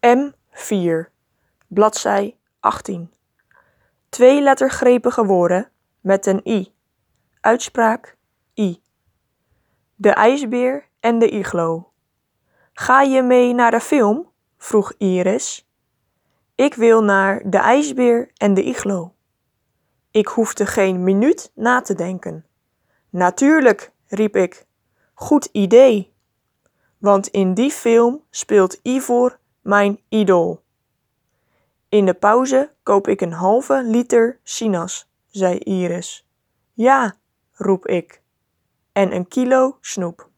M4, bladzij 18. 2 lettergrepige woorden met een I. Uitspraak I. De ijsbeer en de iglo. Ga je mee naar de film? Vroeg Iris. Ik wil naar de ijsbeer en de iglo. Ik hoefde geen minuut na te denken. Natuurlijk, riep ik. Goed idee. Want in die film speelt Ivor mijn idool. In de pauze koop ik een halve liter sinaas, zei Iris. Ja, roep ik. En een kilo snoep.